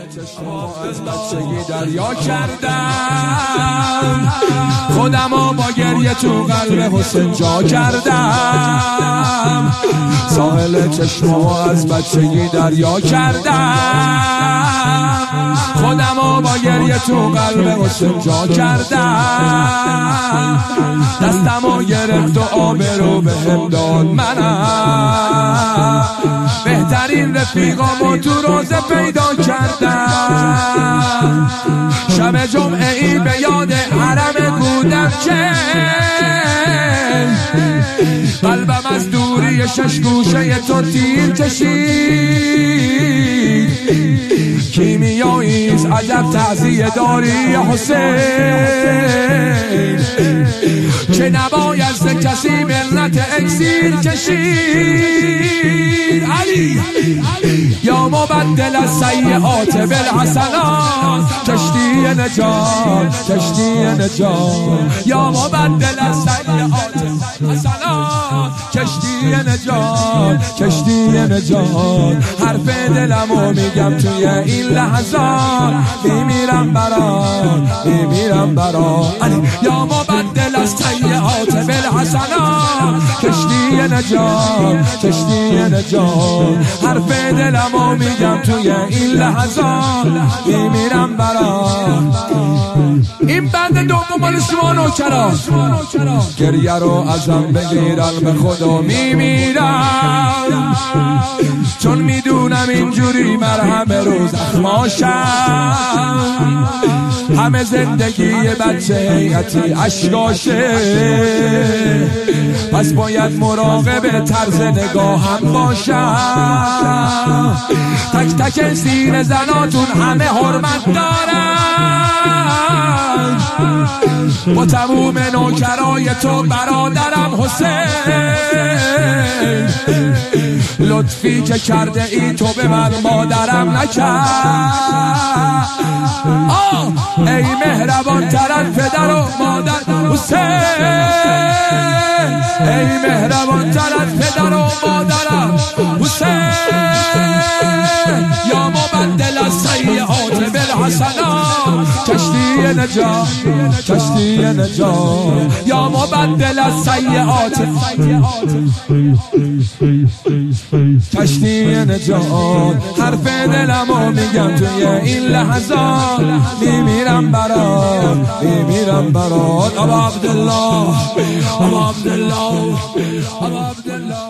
از بچگی دریا کردم، خودمو با گریه تو قلب حسین جا کردم، ساحل چشمو از بچگی دریا کردم، خودمو با گریه تو قلب حسین جا کردم، دستمو گرفت و آبرو بهم داد، منم بهترین رفیقامو تو روزه پیدا کردم، شب جمعه ای به یاد حرم بودم که قلبم از دوری شش گوشه تو تیر کشید، کیمیاییست عجب تعزیه داری حسین، که نباید ز کسی منت اکسیر کشید، علی یا مبدل السیئات بالحسنات، کشتی نجات کشتی نجات، یا مبدل السیئات حسنات، کشتی نجات کشتی نجات، حرف دلمو میگم توی این لحظات، میمیرم برات میمیرم برات، یا مبدل السیئات بالحسنات، کشتی نجات کشتی نجات، حرف دلمو میگم توی این لحظات، میمیرم برات. این بند دوم مال شما نوکرا، گریه رو ازم بگیرن به خدا میمیرم، چون میدونم اینجوری مرهم رو زخماشم، همه زندگی بچه حیعتی اشکاشه، پس باید مراقب طرز نگاهم باشم، تک تک سینه زناتون همه حرمت دارن، با تموم نوکرای تو برادرم حسین، لطفی که کرده ای تو به من مادرم نکرد، ای مهربان تر از پدر و مادر حسین، ای مهربان تر از پدر و مادرم حسین، یا مبدل السیئات بالحسنات، کشتی نجات کشتی نجات، یا مبدل السیئات کشتی نجات، حرف دلمو میگم توی این لحظات، میمیرم برات میمیرم برات، ابا عبدالله ابا عبدالله ابا عبدالله.